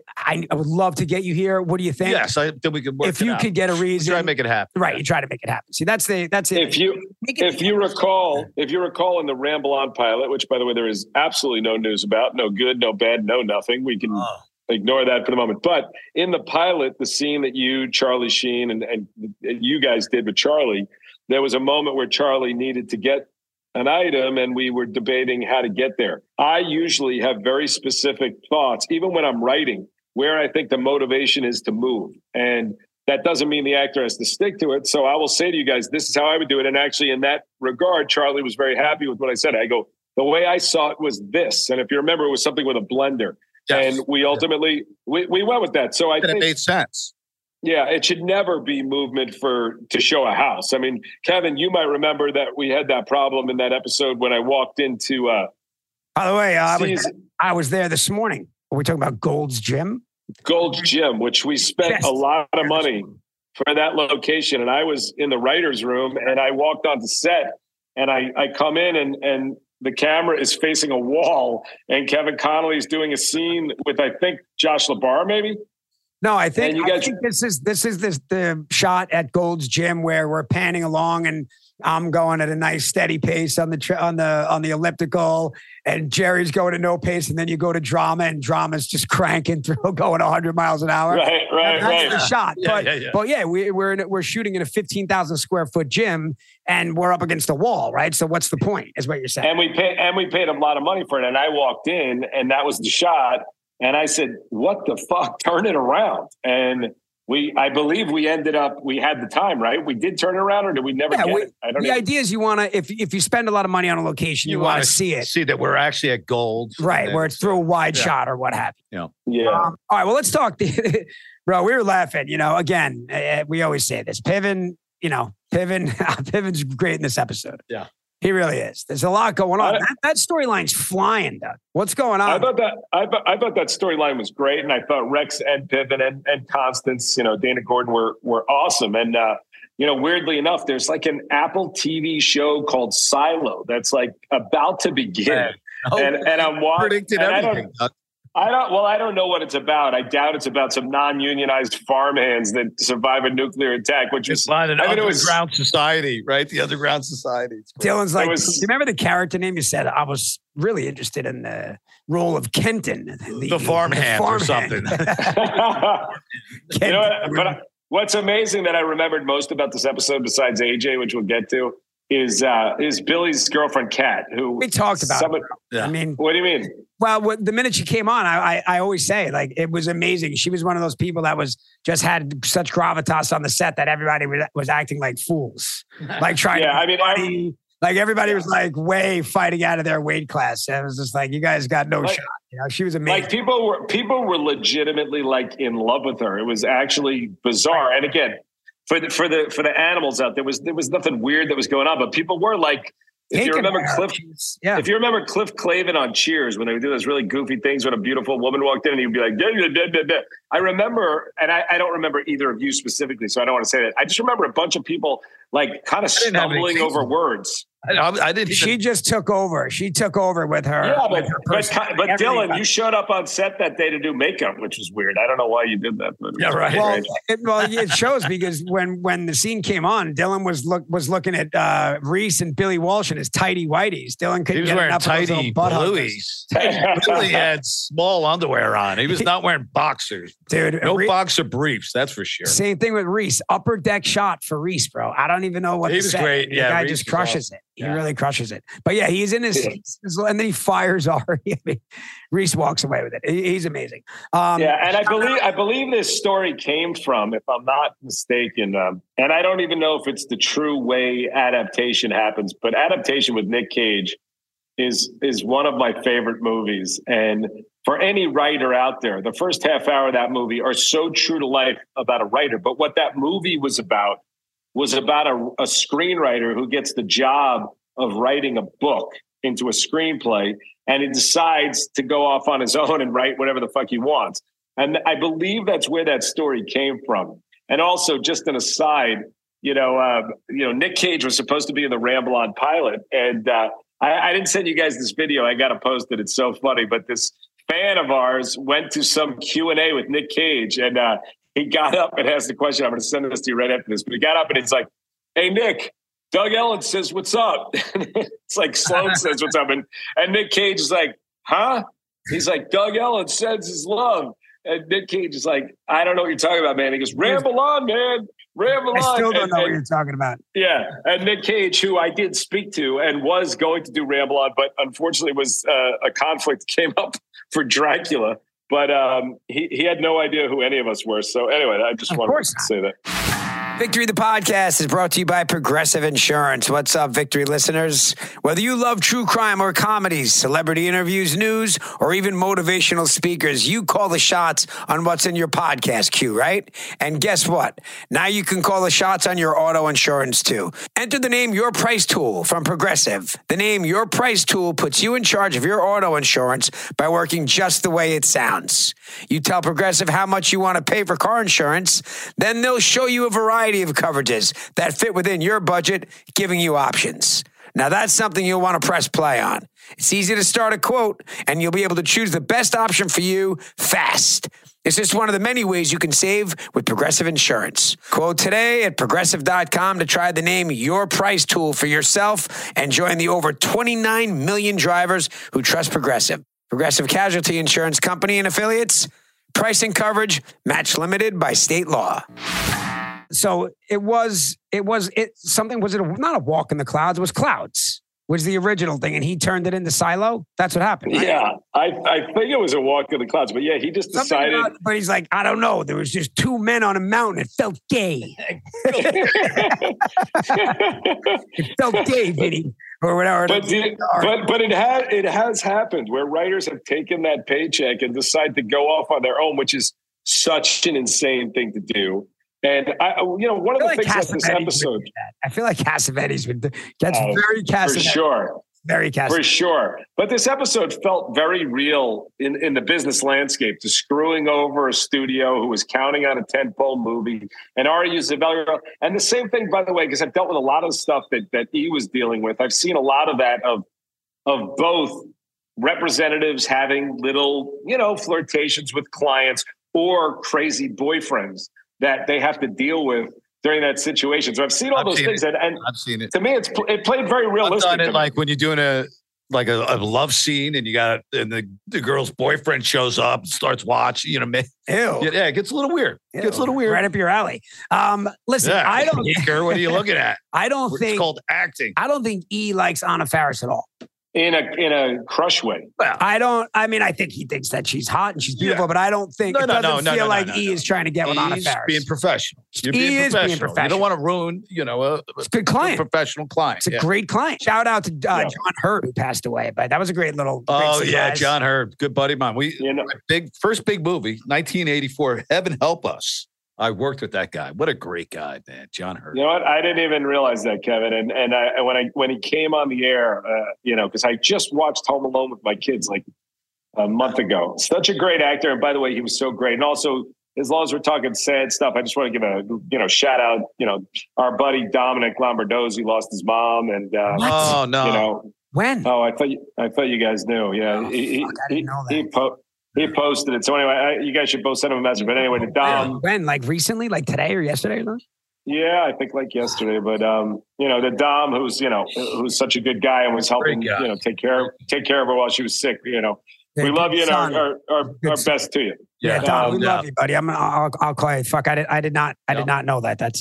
S6: I would love to get you here. What do you think?
S5: Yes, then we could work.
S6: If you could get a reason,
S5: try to make it happen.
S6: Right, you try to make it happen. See, that's it.
S4: If you recall in the Ramble On pilot, which by the way there is absolutely no news about, no good, no bad, no nothing. We can ignore that for the moment. But in the pilot, the scene that you, Charlie Sheen, and you guys did with Charlie, there was a moment where Charlie needed to get an item and we were debating how to get there. I usually have very specific thoughts, even when I'm writing, where I think the motivation is to move. And that doesn't mean the actor has to stick to it. So I will say to you guys, this is how I would do it. And actually in that regard, Charlie was very happy with what I said. I go, the way I saw it was this. And if you remember, it was something with a blender. Yes. And we ultimately, we went with that. So I think
S5: it made sense.
S4: Yeah, it should never be movement to show a house. I mean, Kevin, you might remember that we had that problem in that episode when I walked into.
S6: By the way, I was there this morning. Are we talking about Gold's Gym?
S4: Gold's Gym, which we spent a lot of money for that location. And I was in the writer's room and I walked onto set and I come in and the camera is facing a wall and Kevin Connolly is doing a scene with, I think, Josh LaBar, maybe.
S6: No, I think this is the shot at Gold's Gym where we're panning along and I'm going at a nice steady pace on the elliptical, and Jerry's going at no pace, and then you go to drama, and drama's just cranking through, going 100 miles an hour.
S4: Right.
S6: That's the shot. But we're shooting in a 15,000 square foot gym, and we're up against a wall, right? So what's the point? Is what you're saying?
S4: And we paid a lot of money for it, and I walked in, and that was the shot, and I said, "What the fuck? Turn it around!" And I believe we ended up, we had the time, right? We did turn it around, or did we never get it? I don't know.
S6: The idea is you want to, if you spend a lot of money on a location, you want to see it.
S5: See that we're actually at Gold.
S6: Right, where it's through a wide shot or what have you.
S4: Yeah.
S6: All right, well, let's talk. Bro, we were laughing, again, we always say this. Piven's great in this episode.
S5: Yeah.
S6: He really is. There's a lot going on. That storyline's flying, Doug. What's going on?
S4: I thought that storyline was great, and I thought Rex and Piven and Constance, Dana Gordon were awesome. And weirdly enough, there's like an Apple TV show called Silo that's like about to begin, and I'm watching.
S5: Predicted everything.
S4: I don't know what it's about. I doubt it's about some non-unionized farmhands that survive a nuclear attack, which is
S5: underground society, right? The underground society.
S6: Dylan's like, you remember the character name you said? I was really interested in the role of Kenton,
S5: the farmhand or something.
S4: But what's amazing that I remembered most about this episode, besides AJ, which we'll get to, is Billy's girlfriend, Kat, who
S6: we talked about.
S5: Yeah.
S6: I mean,
S4: what do you mean?
S6: Well, the minute she came on, I always say, like, it was amazing. She was one of those people that was just had such gravitas on the set that everybody was acting like fools, like trying.
S4: Yeah, I mean,
S6: like everybody was like way fighting out of their weight class. And it was just like, you guys got no shot. You know, she was amazing.
S4: Like people were legitimately like in love with her. It was actually bizarre. And again, for the animals out there was nothing weird that was going on, but people were like, if you remember Cliff Clavin on Cheers, when they would do those really goofy things when a beautiful woman walked in and he'd be like, da. I remember, and I don't remember either of you specifically, so I don't want to say that. I just remember a bunch of people like kind of stumbling over words.
S5: I didn't.
S6: She just took over. She took over with her.
S4: Yeah, but Dylan, you showed up on set that day to do makeup, which was weird. I don't know why you did that. But
S5: yeah, right.
S6: Well, it shows because when the scene came on, Dylan was looking at Reese and Billy Walsh in his tighty whities. Dylan couldn't get enough of those little butt
S5: blueies. Billy had small underwear on. He was not wearing boxers,
S6: dude.
S5: No boxer briefs, that's for sure.
S6: Same thing with Reese. Upper deck shot for Reese, bro. I don't even know what
S5: he
S6: to
S5: was
S6: say.
S5: great.
S6: The
S5: yeah,
S6: guy
S5: Reese
S6: just crushes
S5: awesome.
S6: it. He really crushes it. But yeah, he's in his and then he fires Ari. I mean, Reese walks away with it. He's amazing.
S4: Yeah, and I believe this story came from, if I'm not mistaken, and I don't even know if it's the true way adaptation happens, but adaptation with Nick Cage is one of my favorite movies. And for any writer out there, the first half hour of that movie are so true to life about a writer. But what that movie was about a screenwriter who gets the job of writing a book into a screenplay, and he decides to go off on his own and write whatever the fuck he wants. And I believe that's where that story came from. And also, just an aside, Nick Cage was supposed to be in the Ramble On pilot, and I didn't send you guys this video. I got to post it. It's so funny. But this fan of ours went to some Q&A with Nick Cage, and he got up and asked the question. I'm going to send this to you right after this. But he got up and he's like, "Hey, Nick, Doug Ellen says, what's up?" It's like Sloan says, what's up? And Nick Cage is like, huh? He's like, "Doug Ellen sends his love." And Nick Cage is like, "I don't know what you're talking about, man." He goes, "Ramble on, man. Ramble on."
S6: I still don't know what you're talking about.
S4: Yeah. And Nick Cage, who I did speak to and was going to do Ramble On, but unfortunately was a conflict came up for Dracula. But he had no idea who any of us were. So anyway, I just wanted to say that.
S6: Victory the Podcast is brought to you by Progressive Insurance. What's up, Victory listeners? Whether you love true crime or comedies, celebrity interviews, news, or even motivational speakers, you call the shots on what's in your podcast queue, right? And guess what? Now you can call the shots on your auto insurance too. Enter the Name Your Price tool from Progressive. The Name Your Price tool puts you in charge of your auto insurance by working just the way it sounds. You tell Progressive how much you want to pay for car insurance, then they'll show you a variety of coverages that fit within your budget, giving you options. Now that's something you'll want to press play on. It's easy to start a quote, and you'll be able to choose the best option for you fast. It's just one of the many ways you can save with Progressive Insurance. Quote today at Progressive.com to try the Name Your Price tool for yourself and join the over 29 million drivers who trust Progressive. Progressive Casualty Insurance Company and Affiliates. Price and coverage match limited by state law. So it was something, was it not a walk in the clouds? It was Clouds was the original thing. And he turned it into Silo. That's what happened. Right?
S4: Yeah. I think it was a walk in the clouds, but yeah, he just decided.
S6: But he's like, I don't know. There was just two men on a mountain. It felt gay. It felt gay, Vinny. Or whatever.
S4: But it has happened where writers have taken that paycheck and decide to go off on their own, which is such an insane thing to do. And one of the things about this episode,
S6: I feel like Cassavetes would. That's very Cassavetes.
S4: For sure.
S6: Very Cassavetes.
S4: For sure. But this episode felt very real in the business landscape, to screwing over a studio who was counting on a tentpole movie. And Ari Isabella. And the same thing, by the way, because I've dealt with a lot of stuff that he was dealing with. I've seen a lot of that of both representatives having little, flirtations with clients or crazy boyfriends that they have to deal with during that situation. So I've seen all those things. And
S5: I've seen it.
S4: To me, it played very realistic.
S5: I've done it like when you're doing like a love scene, and the girl's boyfriend shows up and starts watching.
S6: Ew.
S5: Yeah, it gets a little weird.
S6: Ew.
S5: Gets a little weird.
S6: Right up your alley. Listen,
S5: Yeah.
S6: I don't.
S5: What are you looking at?
S6: I don't
S5: It's
S6: think.
S5: called acting.
S6: I don't think E likes Anna Faris at all.
S4: In a crush way.
S6: I don't. I mean, I think he thinks that she's hot and she's beautiful, but I don't think it doesn't feel like E is trying to get with Anna
S5: He's
S6: Faris.
S5: being professional. You're
S6: He
S5: being
S6: is being
S5: professional. You
S6: professional.
S5: don't want to ruin,
S6: It's a good client.
S5: professional client.
S6: It's a great client. Shout out to John Hurt, who passed away, but that was a great little.
S5: Oh
S6: great
S5: yeah,
S6: surprise.
S5: John Hurt, good buddy of mine. First big movie, 1984. Heaven Help Us. I worked with that guy. What a great guy, man, John Hurt.
S4: You know what? I didn't even realize that, Kevin. And when he came on the air, because I just watched Home Alone with my kids like a month ago. Such a great actor, and by the way, he was so great. And also, as long as we're talking sad stuff, I just want to give a shout out. Our buddy Dominic Lombardozzi lost his mom, and
S5: Oh no,
S6: When?
S4: I thought you guys knew. Yeah,
S6: Oh, I didn't know that.
S4: He posted it. So anyway, you guys should both send him a message. But anyway, to Dom.
S6: When? Like recently? Like today or yesterday? Or something?
S4: Yeah, I think like yesterday. But the Dom, who's such a good guy and was helping, take care of her while she was sick. We love you and our best to you.
S6: Yeah, Dom, we love you, buddy. I'll call you. Fuck, I did not know that. That's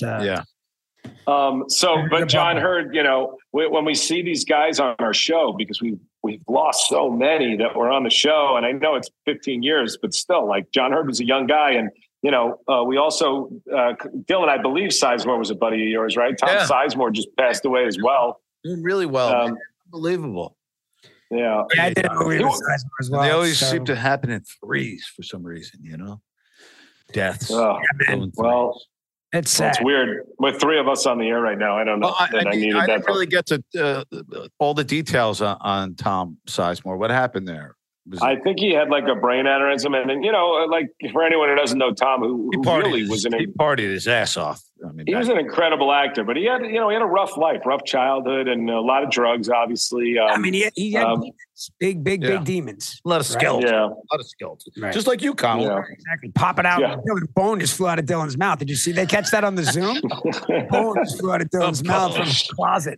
S4: But John Hurd, when we see these guys on our show, because we've lost so many that were on the show, and I know it's 15 years, but still, like John Hurd was a young guy, and we also Dylan, I believe Sizemore was a buddy of yours, right? Tom Sizemore just passed away as well.
S5: doing really well. Unbelievable.
S4: Yeah,
S6: I did a movie with Sizemore as well.
S5: They always seem to happen in threes for some reason, deaths.
S4: Oh, well.
S6: It's
S4: weird. With three of us on the air right now, I don't know.
S5: Well, I didn't really get to all the details on Tom Sizemore. What happened there?
S4: I think he had like a brain aneurysm, and like for anyone who doesn't know Tom, who really was he
S5: partied his ass off. I mean,
S4: he was an incredible actor, but he had he had a rough life, rough childhood, and a lot of drugs. Obviously,
S6: he had demons, big demons.
S5: A lot of skeletons.
S4: Yeah.
S5: A lot of skeletons.
S6: Right.
S5: Just like you, Colin.
S4: Yeah.
S6: Exactly. Pop it out.
S4: Yeah.
S6: Dylan Bone just flew out of Dylan's mouth. Did you see? They catch that on the Zoom. Bone just flew out of Dylan's mouth from his closet.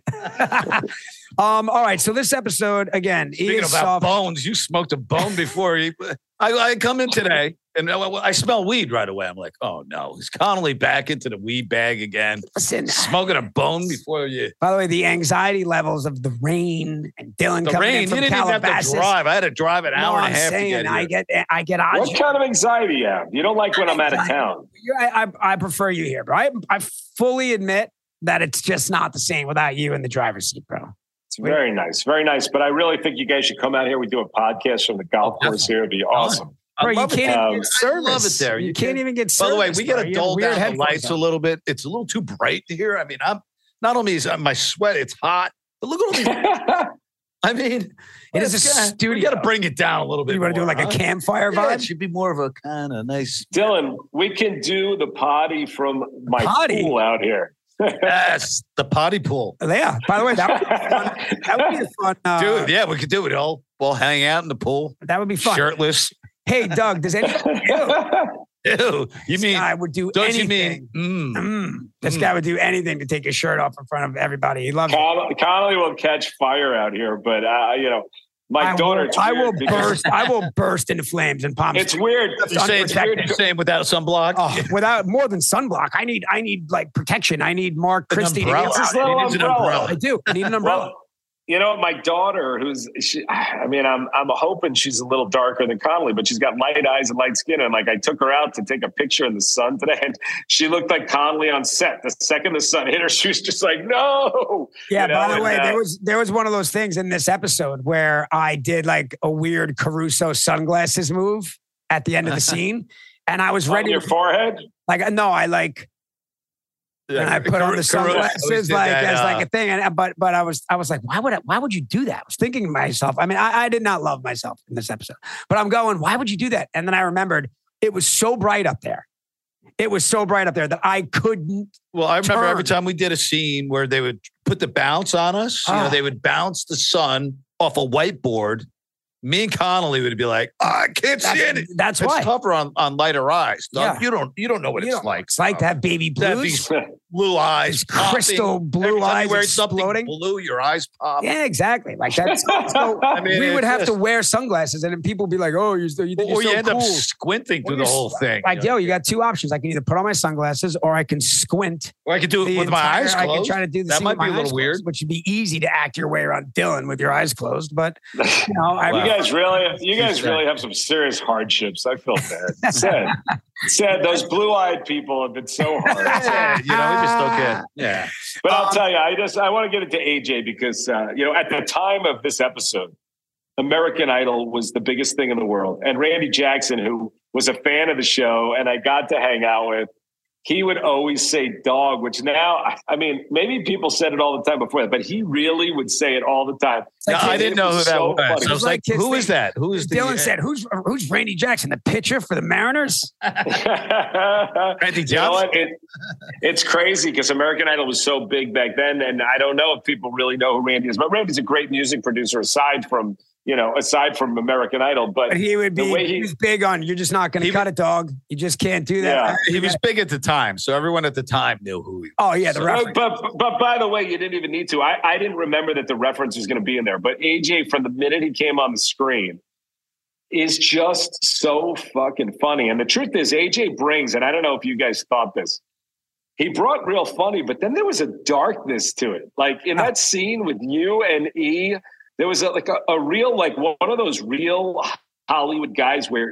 S6: All right. So this episode again.
S5: Speaking about bones, you smoked a bone before you. I come in today and I smell weed right away. I'm like, oh no, is Connolly back into the weed bag again?
S6: Listen,
S5: smoking a bone before you.
S6: By the way, the anxiety levels of the rain and Dylan coming in from
S5: you didn't
S6: Calabasas.
S5: even have to drive. I had to drive an hour and a half to get here.
S6: I get
S4: What kind of anxiety you have? You don't like when I'm out of town.
S6: I prefer you here, bro. I fully admit that it's just not the same without you in the driver's seat, bro.
S4: It's very nice, very nice. But I really think you guys should come out here. We do a podcast from the golf course here. It'd be awesome.
S6: Bro, you can't even get service.
S5: I love it there.
S6: You can't even get service.
S5: By the way, we got to dull down the
S6: headphones
S5: lights a little bit. It's a little too bright here. I mean, I'm not only is my sweat, it's hot, but look at all these. I mean,
S6: it is a studio.
S5: You got to bring it down a little bit.
S6: You want to do like a campfire vibe?
S5: It should be more of a kind of nice.
S4: Dylan, we can do the potty from my pool out here.
S5: Yes, the potty pool.
S6: Yeah. By the way, that would be fun. That would be fun.
S5: Dude, yeah, we could do it all. We'll hang out in the pool.
S6: That would be fun.
S5: Shirtless.
S6: Hey, Doug, does anybody
S5: Ew,
S6: this guy would do anything. This guy would do anything to take his shirt off in front of everybody. He loves it.
S4: Connolly will catch fire out here, but my daughter.
S6: I will burst into flames and palm.
S4: It's weird.
S5: You're saying without sunblock?
S6: Oh, without more than sunblock. I need like protection. I need Mark Christie to get
S5: an umbrella.
S6: I do. I need an umbrella.
S4: Well, my daughter, I'm hoping she's a little darker than Connolly, but she's got light eyes and light skin. And like, I took her out to take a picture in the sun today, and she looked like Connolly on set. The second the sun hit her, she was just like, no.
S6: Yeah. By the way, there was one of those things in this episode where I did like a weird Caruso sunglasses move at the end of the scene, and I was ready.
S4: On your forehead?
S6: And I put on the sunglasses as a thing. But I was like, why would you do that? I was thinking to myself, I mean, I did not love myself in this episode, but I'm going, why would you do that? And then I remembered it was so bright up there. It was so bright up there that I couldn't.
S5: Well, I remember every time we did a scene where they would put the bounce on us, they would bounce the sun off a whiteboard. Me and Connolly would be like, I can't see it.
S6: That's why
S5: it's tougher on lighter eyes. Yeah. You don't know what it's like.
S6: It's like that baby blues.
S5: blue eyes,
S6: crystal blue eyes exploding.
S5: Blue, your eyes pop.
S6: Yeah, exactly. Like that's. So I mean, we would have to wear sunglasses, and then people would be like, "Oh, you think you're so
S5: end
S6: cool."
S5: up squinting through the whole thing.
S6: Like, yo, you got two options. I can either put on my sunglasses, or I can squint.
S5: Or I could do it with my eyes closed.
S6: I can try to do
S5: that might be a little weird,
S6: which would be easy to act your way around Dylan with your eyes closed. But you know,
S4: you guys really have some serious hardships. I feel bad. Said those blue-eyed people have been so hard.
S5: We just don't get. Yeah,
S4: but I'll tell you, I want to get into AJ because at the time of this episode, American Idol was the biggest thing in the world, and Randy Jackson, who was a fan of the show, and I got to hang out with. He would always say dog, which now, I mean, maybe people said it all the time before that, but he really would say it all the time.
S5: Like, I didn't know who that was. I was like, who is that? Who is
S6: Dylan said, who's Randy Jackson, the pitcher for the Mariners?
S5: Randy Johnson.
S4: You know it's crazy because American Idol was so big back then. And I don't know if people really know who Randy is, but Randy's a great music producer aside from American Idol, but
S6: he would be, he was big on, you're just not going to cut a dog. You just can't do that.
S5: Yeah. He was big at the time. So everyone at the time knew who he was.
S6: Oh yeah.
S4: But by the way, you didn't even need to, I didn't remember that the reference was going to be in there, but AJ from the minute he came on the screen is just so fucking funny. And the truth is AJ brings, and I don't know if you guys thought this, he brought real funny, but then there was a darkness to it. Like in that scene with you and E, there was a real, like one of those real Hollywood guys where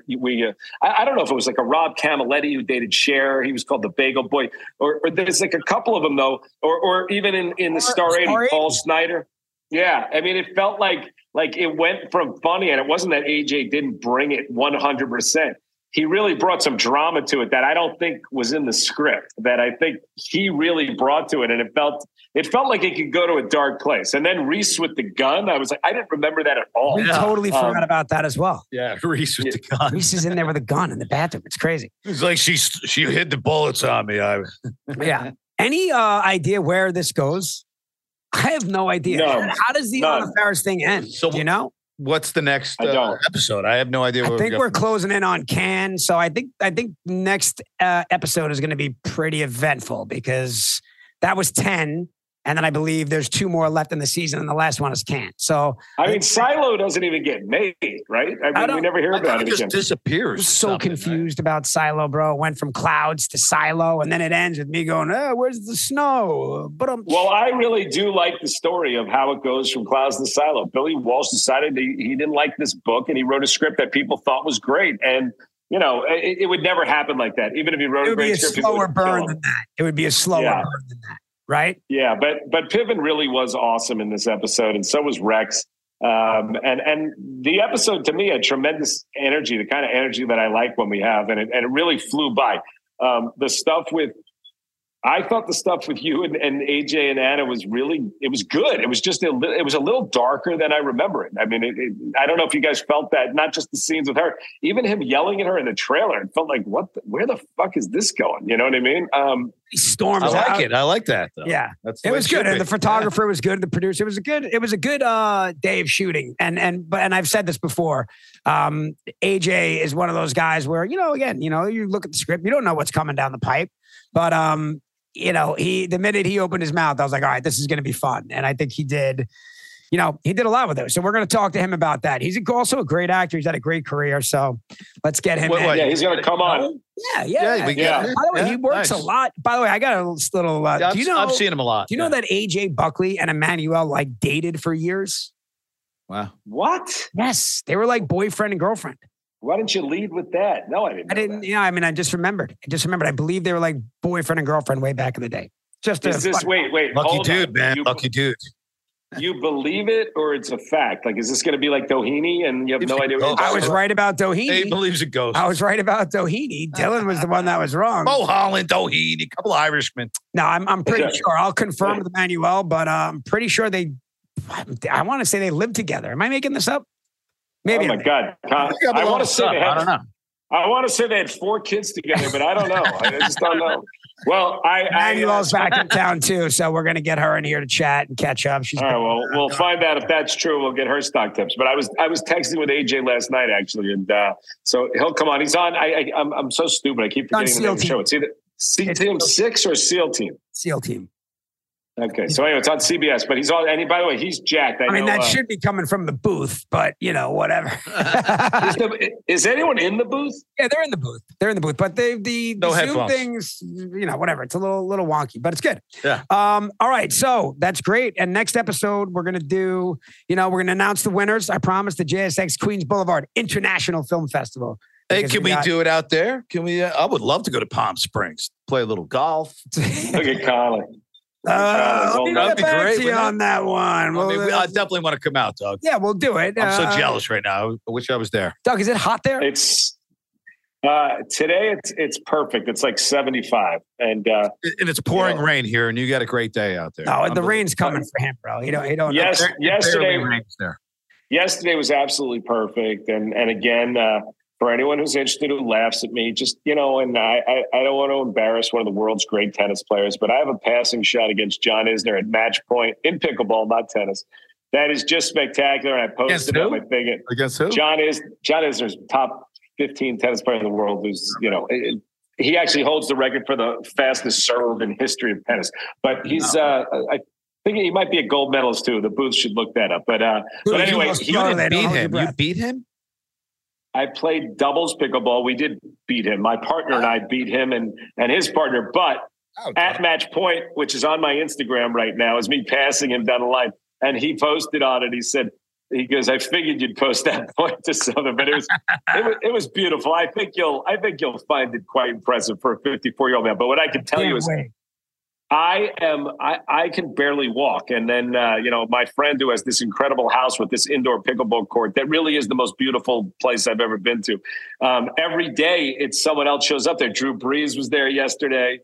S4: I don't know if it was like a Rob Camilletti who dated Cher. He was called the Bagel Boy, or there's like a couple of them though, or even in the Star 80, Paul Snider. Yeah. I mean, it felt like it went from funny, and it wasn't that AJ didn't bring it 100%. He really brought some drama to it that I don't think was in the script, that I think he really brought to it. And it felt like it could go to a dark place. And then Reese with the gun, I was like, I didn't remember that at all.
S6: We totally forgot about that as well.
S5: Yeah, Reese with the gun.
S6: Reese is in there with a gun in the bathroom. It's crazy.
S5: It's like she hid the bullets on me.
S6: Yeah. Any idea where this goes? I have no idea.
S4: No,
S6: how does the Anna Faris thing end?
S5: So,
S6: do you know?
S5: What's the next episode? I have no idea.
S6: I think we're closing in on Cannes. So I think next episode is going to be pretty eventful because that was 10. And then I believe there's 2 more left in the season, and the last one is Cannes. So
S4: I mean, Silo doesn't even get made, right? I mean, we never hear about it
S5: just
S4: again.
S5: Disappears.
S6: I'm so confused about Silo, bro. It went from clouds to Silo, and then it ends with me going, "Oh, where's the snow?"
S4: Well, I really do like the story of how it goes from clouds to Silo. Billy Walsh decided he didn't like this book, and he wrote a script that people thought was great, and it would never happen like that. Even if he wrote a great script,
S6: it would be a slower burn than that. It would be a slower burn than that. Right.
S4: Yeah. But Piven really was awesome in this episode. And so was Rex. And the episode to me had tremendous energy, the kind of energy that I like when we have, and it really flew by. I thought the stuff with you and AJ and Anna was it was good. It was just, it was a little darker than I remember it. I mean, I don't know if you guys felt that, not just the scenes with her, even him yelling at her in the trailer. It felt like, where the fuck is this going? You know what I mean?
S6: He storms
S5: I like
S6: out.
S5: it. I like that though.
S6: Yeah. It was good. And the photographer was good. The producer was it was a good day of shooting. And I've said this before. AJ is one of those guys where, again, you look at the script, you don't know what's coming down the pipe, but the minute he opened his mouth, I was like, all right, this is going to be fun. And I think he did, he did a lot with it. So we're going to talk to him about that. He's also a great actor. He's had a great career. So let's get him.
S4: Yeah, he's going to come on.
S6: Yeah.
S5: By
S6: the way, he works a lot. By the way, I got a little,
S5: I've seen him a lot.
S6: Do you know that AJ Buckley and Emmanuel dated for years?
S5: Wow.
S4: What?
S6: Yes. They were like boyfriend and girlfriend.
S4: Why didn't you lead with that? No, I didn't.
S6: Yeah, I mean, I just remembered. I believe they were like boyfriend and girlfriend way back in the day.
S4: Wait.
S5: Lucky dude, man. Lucky dude.
S4: You believe it or it's a fact? Like, is this going to be like Doheny and you have no idea what
S6: I was right about Doheny.
S5: He believes it goes.
S6: I was right about Doheny. Dylan was the one that was wrong.
S5: Oh, Holland, Doheny, a couple Irishmen.
S6: No, I'm pretty sure. I'll confirm with Emmanuel, but I'm pretty sure I want to say they lived together. Am I making this up? Maybe.
S4: Oh my God. I want to say
S5: I don't know.
S4: I want to say they had 4 kids together, but I don't know. I just don't know. Well,
S6: Emmanuel's back in town too, so we're going to get her in here to chat and catch up.
S4: All right, well, we'll find out if that's true. We'll get her stock tips. But I was texting with AJ last night actually, and so he'll come on. He's on. I'm so stupid. I keep forgetting the name of the show. C Team 6 or SEAL Team?
S6: SEAL Team.
S4: Okay, so anyway, it's on CBS, but he's on. And by the way, he's jacked.
S6: I mean, that should be coming from the booth, but whatever.
S4: Is anyone in the booth?
S6: Yeah, they're in the booth. But the
S5: no
S6: Zoom
S5: headphones.
S6: things, whatever. It's a little wonky, but it's good.
S5: Yeah.
S6: All right, so that's great. And next episode, we're gonna do. We're gonna announce the winners. I promise. The JSX Queens Boulevard International Film Festival.
S5: Hey, can we do it out there? Can we? I would love to go to Palm Springs, play a little golf.
S4: Look at Colin.
S6: Let me
S5: that'd
S6: get
S5: be
S6: back
S5: great,
S6: to you
S5: wouldn't
S6: on that one.
S5: I definitely want to come out, Doug.
S6: Yeah, we'll do it.
S5: I'm so jealous right now. I wish I was there.
S6: Doug, is it hot there?
S4: It's today. It's perfect. It's like 75, and
S5: it's pouring rain here, and you got a great day out there.
S6: No, the rain's coming for him, bro. He don't.
S4: Yes, yesterday.
S5: Rains there.
S4: Yesterday was absolutely perfect, and again. For anyone who's interested who laughs at me, just, and I don't want to embarrass one of the world's great tennis players, but I have a passing shot against John Isner at match point in pickleball, not tennis. That is just spectacular. And I posted on my thing.
S5: Against who?
S4: John Isner's top 15 tennis player in the world who's, he actually holds the record for the fastest serve in history of tennis. But he's, I think he might be a gold medalist too. The booth should look that up. But anyway,
S5: you didn't beat him. You beat him?
S4: I played doubles pickleball. We did beat him. My partner and I beat him and his partner. But at match point, which is on my Instagram right now, is me passing him down the line. And he posted on it. He goes, I figured you'd post that point to Southern, but it was beautiful. I think you'll find it quite impressive for a 54-year-old man. But what I can tell you is I can barely walk. And then, my friend who has this incredible house with this indoor pickleball court that really is the most beautiful place I've ever been to. Every day it's someone else shows up there. Drew Brees was there yesterday.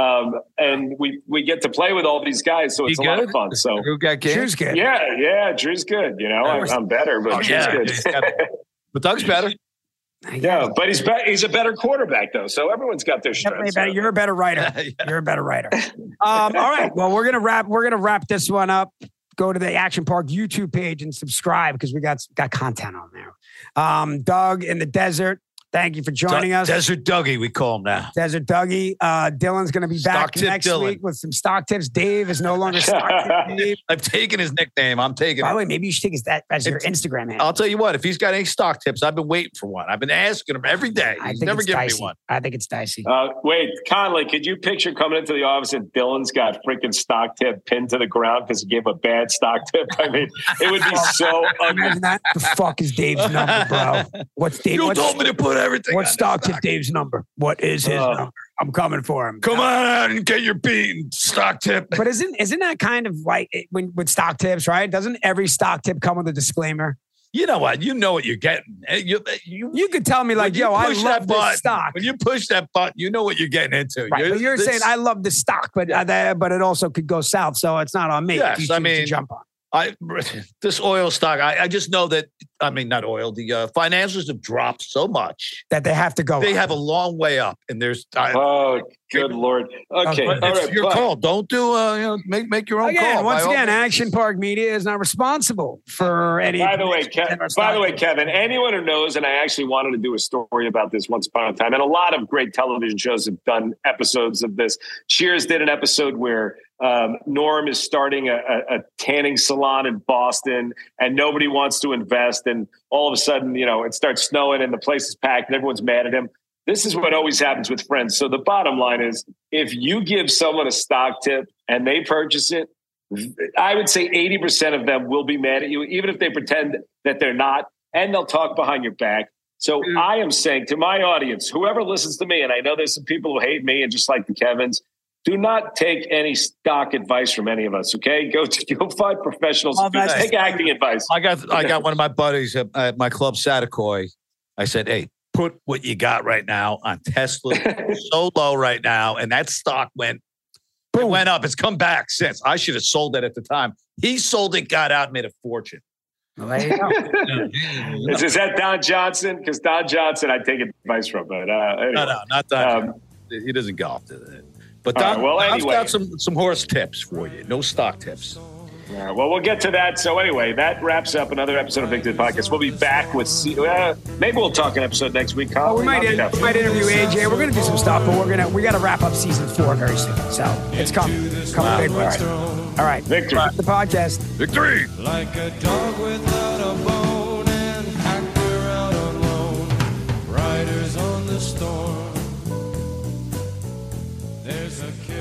S4: And we get to play with all these guys. So it's a lot of fun. So
S6: Drew's good.
S4: Yeah. Drew's good. I'm better, but Drew's good.
S5: But Doug's better.
S4: Yeah, but he's a better quarterback though. So everyone's got their strengths.
S6: You're a better writer. You're a better writer. All right. Well, we're gonna wrap this one up. Go to the Action Park YouTube page and subscribe because we got content on there. Doug in the desert. Thank you for joining us.
S5: Desert Dougie, we call him now.
S6: Desert Dougie. Dylan's going to be back next week with some stock tips. Dave is no longer stock tip Dave.
S5: I've taken his nickname. I'm taking it.
S6: By the way, maybe you should take that as your Instagram handle.
S5: I'll tell you what, if he's got any stock tips, I've been waiting for one. I've been asking him every day. He's never given me one.
S6: I think it's dicey.
S4: Wait, Conley, could you picture coming into the office and Dylan's got freaking stock tip pinned to the ground because he gave a bad stock tip? I mean, it would be so ugly.
S6: Imagine that. The fuck is Dave's number, bro? What's Dave?
S5: You told me to put everything.
S6: What's stock tip Dave's number? What is his number? I'm coming for him.
S5: Come on out and get your beaten stock tip.
S6: But isn't that kind of like with stock tips, right? Doesn't every stock tip come with a disclaimer?
S5: You know what? You know what you're getting.
S6: You could tell me like, yo, I love this stock.
S5: When you push that button, you know what you're getting into.
S6: Right, but you're saying I love this stock, but it also could go south, so it's not on me.
S5: Yes,
S6: if you choose to jump on.
S5: This oil stock, I just know that, not oil, the financials have dropped so much
S6: that they have to go.
S5: They have a long way up, and there's.
S4: Good Lord. Okay. All right,
S5: your call. Don't do, make your own call.
S6: Once again, Action Park Media is not responsible for any.
S4: By the way, Kevin, anyone who knows, and I actually wanted to do a story about this once upon a time, and a lot of great television shows have done episodes of this. Cheers did an episode where Norm is starting a tanning salon in Boston and nobody wants to invest. And all of a sudden, it starts snowing and the place is packed and everyone's mad at him. This is what always happens with friends. So the bottom line is if you give someone a stock tip and they purchase it, I would say 80% of them will be mad at you, even if they pretend that they're not, and they'll talk behind your back. So I am saying to my audience, whoever listens to me, and I know there's some people who hate me and just like the Kevins, do not take any stock advice from any of us. Okay, go find professionals. Take acting advice.
S5: I got one of my buddies at my club, Satakoy. I said, "Hey, put what you got right now on Tesla. So low right now, and that stock went up. It's come back since. I should have sold it at the time. He sold it, got out, made a fortune."
S6: Well, there you go.
S4: Is that Don Johnson? Because Don Johnson, I take advice from, but anyway.
S5: No, not Don. He doesn't golf to that. But Don,
S4: anyway.
S5: I've got some horse tips for you. No stock tips.
S4: All right, well, we'll get to that. So anyway, that wraps up another episode of Victory Podcast. We'll be back with maybe we'll talk an episode next week. Colin.
S6: We might interview AJ. We're going to do some stuff, but we got to wrap up season 4 very soon. So it's coming big. All right.
S4: Victory.
S6: The podcast.
S5: Victory.
S3: Like a dog without a bone and hacker out alone. Riders on the storm. There's a